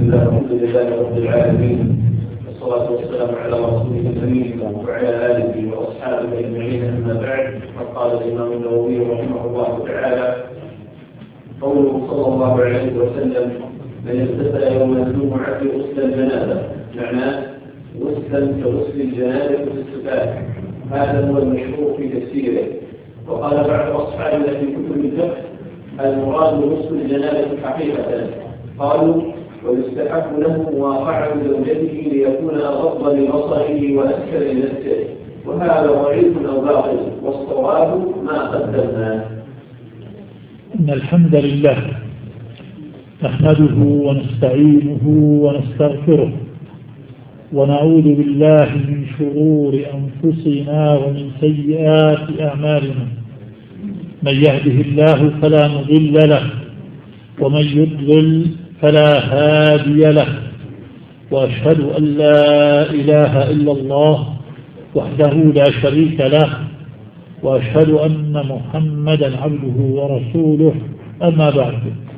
لله الحمد لله رب العالمين، والصلاة والسلام على رسوله الأمين وعلى آله وأصحابه أجمعين. أما بعد، فقال الإمام النووي رحمه الله تعالى: قوله صلى الله عليه وسلم: من اغتسل يوم الجمعة غسل الجنابة، معناه غسلا كغسل الجنابة في السباحة. هذا هو المشهور في تفسيره. وقال بعض أصحابنا في كتب الفقه: المراد غسل الجنابة حقيقة. قالوا: ويستحب له مواقعة زوجته ليكون أغض لبصره وأسكن لنفسه. وهذا ضعيف أو باطل، والصواب ما قدمناه. إن الحمد لله نحمده ونستعينه ونستغفره، ونعوذ بالله من شرور أنفسنا ومن سيئات أعمالنا. من يهده الله فلا مضل له، ومن يضلل فلا هادي له. وأشهد أن لا إله إلا الله وحده لا شريك له، وأشهد أن محمدا عبده ورسوله. أما بعد،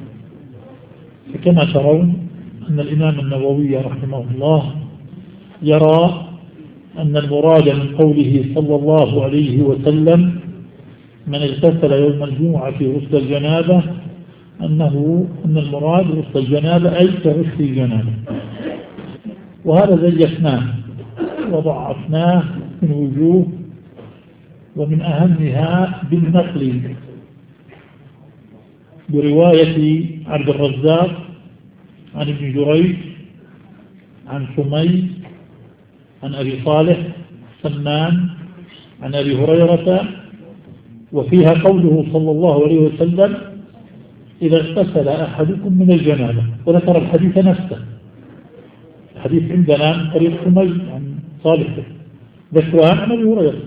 فكما ترون أن الإمام النووي رحمه الله يرى أن المراد من قوله صلى الله عليه وسلم: من اغتسل يوم الجمعة في غسل الجنابة، أن المراد غسل الجنابة أي كغسل الجنابة. وهذا زيفناه وضعفناه من وجوه، ومن أهمها بالنقل برواية عبد الرزاق عن ابن جريج عن سمي عن أبي صالح سمان عن أبي هريرة، وفيها قوله صلى الله عليه وسلم: إذا اغتسل أحدكم من الجنابة. وذكر الحديث نفسه. الحديث عندنا عن طريق سمي عن صالح ذكران عن أبي هريرة.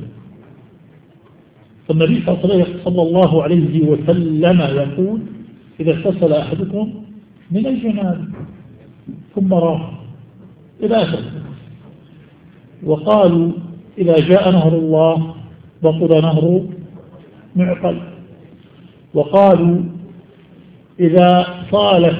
فالنبي صلى الله عليه وسلم يقول: إذا اغتسل أحدكم من الجنابة ثم راح إلى آخر. وقالوا: إذا جاء نهر الله بطل نهر معقل. وقالوا: إذا طالت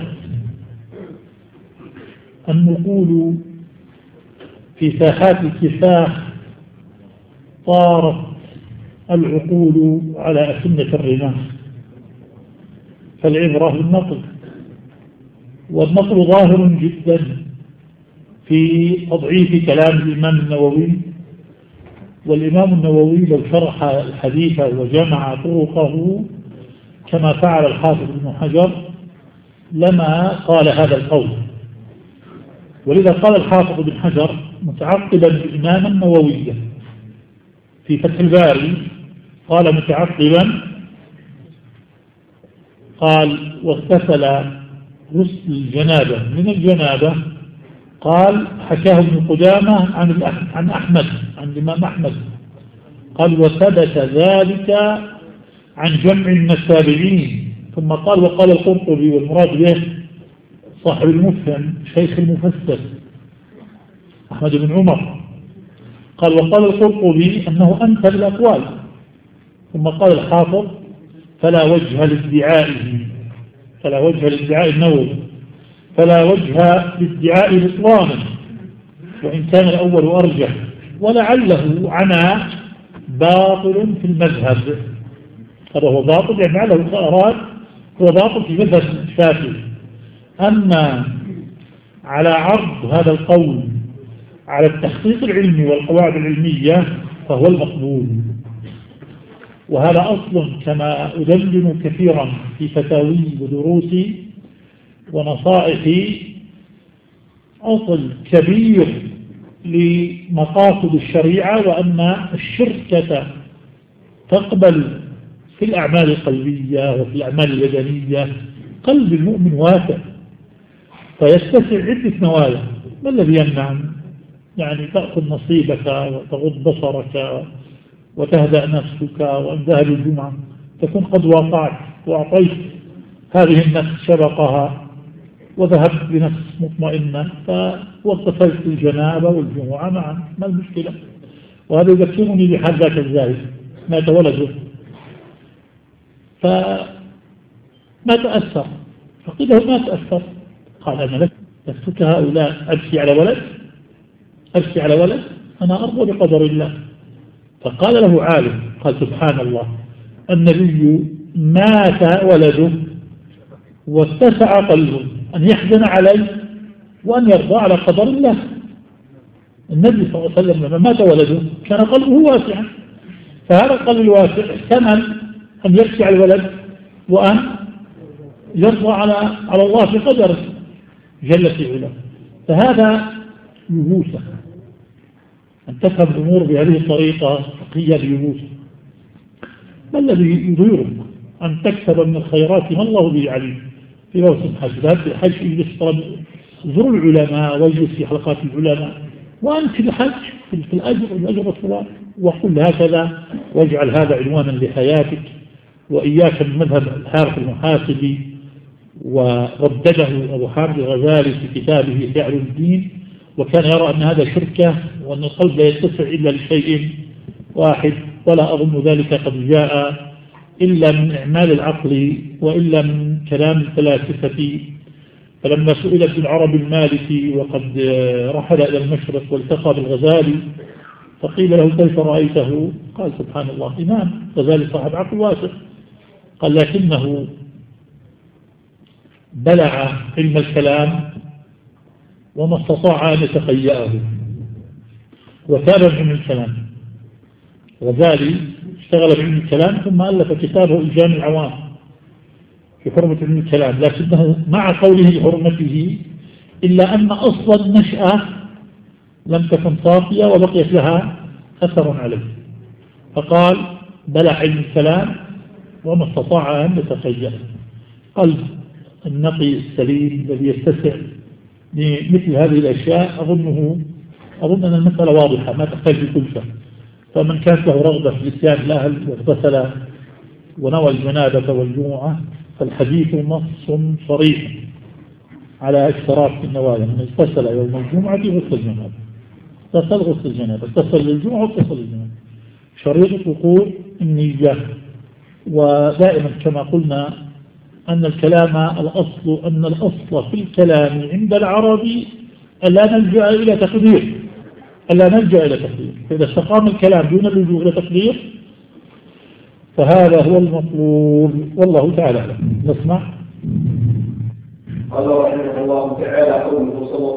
النقول في ساحات الكفاح طارت العقول على أسنة الرماح. فالعبرة بالنقل، والنقل ظاهر جدا في تضعيف كلام الإمام النووي. والإمام النووي لو شرح الحديث وجمع طرقه كما فعل الحافظ ابن حجر لما قال هذا القول. ولذا قال الحافظ ابن حجر متعقبا الإمام النووي في فتح الباري، قال متعقبا، قال: واغتسل غسل الجنابة من الجنابة. قال: حكاه ابن قدامة عن أحمد، عن الإمام أحمد. قال: وثبت ذلك عن جمع من التابعين. ثم قال: وقال القرطبي، والمراد به صاحب المفهم شيخ المفسر أحمد بن عمر. قال: وقال القرطبي أنه أنكر الأقوال. ثم قال الحافظ: فلا وجه لادعاء النووي، فلا وجه لادعاء بطلانه، وإن كان الأول أرجح، ولعله عنا باطل في المذهب. هذا هو باطل، يعني لعله أراد هو باطل في مذهب الشافعي. أما على عرض هذا القول على التحقيق العلمي والقواعد العلمية فهو المقبول. وهذا أصل كما أدلل كثيرا في فتاوي ودروسي ونصائحي، أصل كبير لمقاصد الشريعة، وأن الشركة تقبل في الأعمال القلبية وفي الأعمال البدنية. قلب المؤمن واسع فيتسع عدة نوايا. ما الذي يمنع يعني تأخذ نصيبك وتغض بصرك وتهدأ نفسك، وأن ذهب الجمعة تكون قد وقعت وأعطيت هذه النفس شبقها وذهبت بنفس مطمئنة، فاغتسلت الجنابة والجمعة معا، ما المشكلة؟ وهذا يذكرني بحال ذاك الزاهد مات ولده فما تأثر، فقيل له: ما تأثر؟ قال: أنا لك يفتك هؤلاء أبكي على ولد أنا أرضى بقدر الله. فقال له عالم قال سبحان الله، النبي مات ولده واتسع قلبه أن يحزن عليه وأن يرضى على قدر الله. النبي صلى الله عليه وسلم لما مات ولده كان قلبه واسعا، فهذا القلب الواسع احتمل أن يبكي على الولد وأن يرضى على الله في قدره جل في علاه. فهذا يبوسه، أن تفهم الأمور بهذه الطريقة فقهية بيبوسه. ما الذي يضيرك أن تكسب من الخيرات ما الله به عليم في موسم الحج؟ ذهب في الحج يجلس زر العلماء واجلس في حلقات العلماء، وأنت في الحج في الأجر الفلان، وقل هكذا واجعل هذا عنوانا لحياتك. وإياك من مذهب الحارث المحاسبي، وردده أبو حامد الغزالي في كتابه فعل الدين، وكان يرى أن هذا شركة وأن القلب لا يتسع إلا لشيء واحد، ولا أظن ذلك قد جاء إلا من إعمال العقل وإلا من كلام الفلاسفة. فلما سئل ابن العربي المالكي وقد رحل إلى المشرق والتقى بالغزالي فقيل له كيف رأيته؟ قال سبحان الله إمام غزالي صاحب عقل واسع، قال لكنه بلع علم الكلام وما استطاع أن يتخيأه، وتابع علم الكلام. غزالي اشتغل بعلم الكلام ثم ألف كتابه إلجام العوام في حرمة علم الكلام، لكنه مع قوله لحرمته إلا أن أصل النشأة لم تكن صافية وبقيت لها أثر عليه، فقال بلع علم الكلام وما استطاع أن يتخيأ. قلب النقي السليم الذي يتسع لمثل هذه الأشياء أظن أن المسألة واضحة ما تحتاج لكلفة. فمن كانت له رغبة في الاتيان الأهل واغتسل ونوى الجنابة والجمعة فالحديث نص صريح على اشتراك النوايا، من اغتسل يوم الجمعة غسل الجنابة، غسل الجنابة، اغتسل للجمعة واغتسل للجنابة، شريط وقوع النية. ودائما كما قلنا أن الكلام الأصل في الكلام عند العربي ألا نلجأ إلى تقدير، فإذا استقام الكلام دون اللجوء إلى تقدير فهذا هو المطلوب، والله تعالى نسمع. قال رحمه الله تعالى قوله صلى